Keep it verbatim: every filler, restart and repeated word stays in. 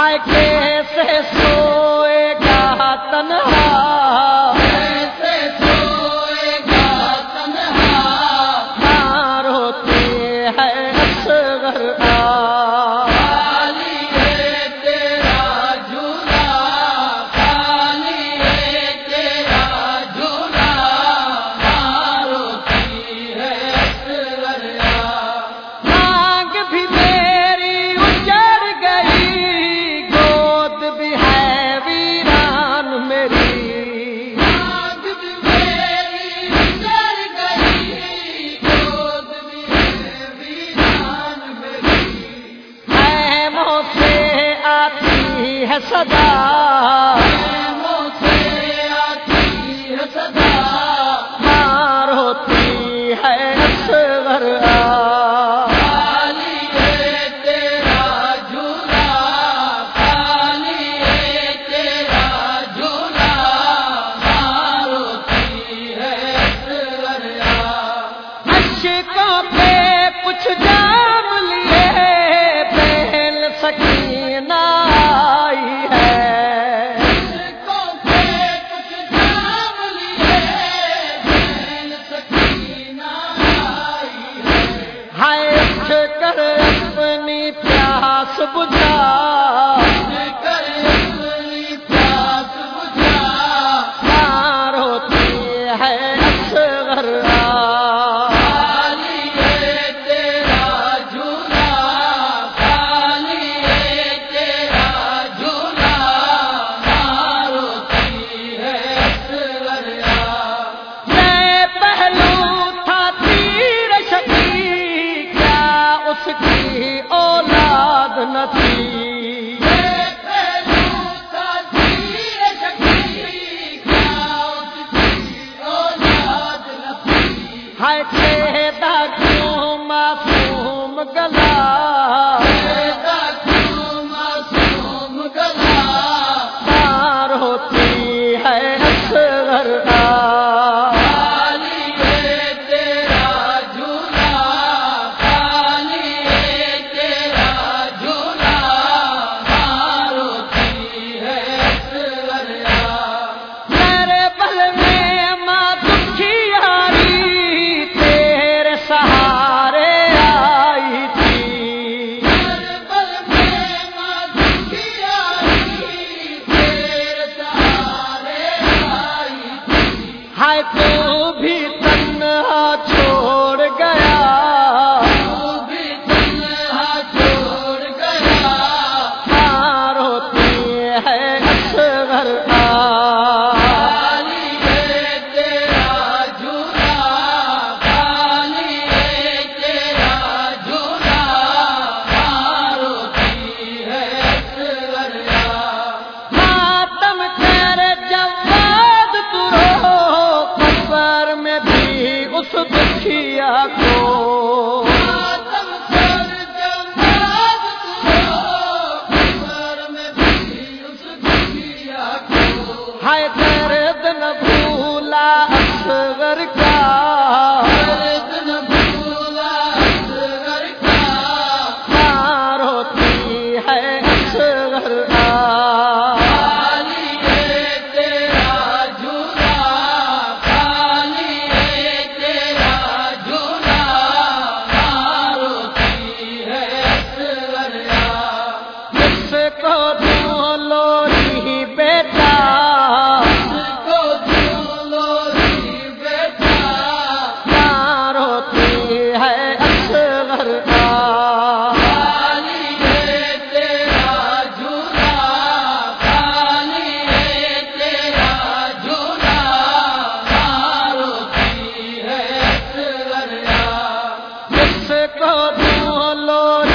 ہائے کیسے سوئے گا تنہا، کیسے سوئے گا تنہا، ماں روتی ہے اصغر آ، خالی ہے تیرا جھولا، خالی ہے تیرا جھولا، ماں روتی ہے اصغر آ، مانگ بھی میری اجڑ گئی، گود بھی ہے ویران میری، آگ بھی میری اجڑ گئی، گود بھی ہے ویران میری، خیموں سے آتی ہے صدا، خیموں سے آتی ہے صدا، ماں روتی ہے اصغر آ، خالی ہے تیرا جھولا، خالی ہے تیرا جھولا، ماں روتی ہے اصغر آ، اشکوں پہ کچھ جام لیے پہل سکینہ آئی ہے، عشقوں پہ کچھ جام لیے، بہن سکینہ آئی ہے، ہائے اٹھ کر اپنی پیاس بجھا، کر اپنی پیاس بجھا، ماں روتی ہے اصغر آ، خالی ہے تیرا جھولا، خالی ہے تیرا جھولا، ماں روتی ہے اصغر آ، میں پہلو تھا تیر شکی، کیا اس کی اولاد نہ تھی، پہلو تھا تیر شکی، کیا اس کی اولاد نہ تھی، ہائے چہدہ کیوں معصوم گلا، پیدا کیوں معصوم گلا، ماں روتی ہے اصغر آ، خالی ہے تیرا جھولا، خالی ہے تیرا جھولا، ماں روتی ہے اصغر آ، میرے بل میں ماں دکھیاری تیرے سہارے آئی تھی، کربل میں ماں دکھیاری تیرے سہارے آئی تھی، ہائے تو بھی تنہا چھوڑ گیا، تو بھی تنہا چھوڑ گیا، ماں روتی ہے اصغر آ، خالی ہے تیرا جھولا، خالی ہے تیرا جھولا، ماں روتی ہے اصغر آ، ماتم کر جواد ترو، قبر میں بھی اس دکھیا کو، ماتم کر جواد ترو، قبر میں بھی اس دنیا کو، ہائے درد نہ بھولا اصغر کا، درد نہ بھولا اصغر کا، ماں روتی ہے اصغر آ، خالی ہے تیرا جھولا، خالی ہے تیرا جھولا، ماں روتی ہے اصغر آ، جس کو دوں لوری بیٹا، اس کو لوری بیٹا، ماں روتی ہے اصغر آ، خالی ہے تیرا جھولا، خالی ہے تیرا جھولا، ماں روتی ہے اصغر آ، جس کو دوں لوری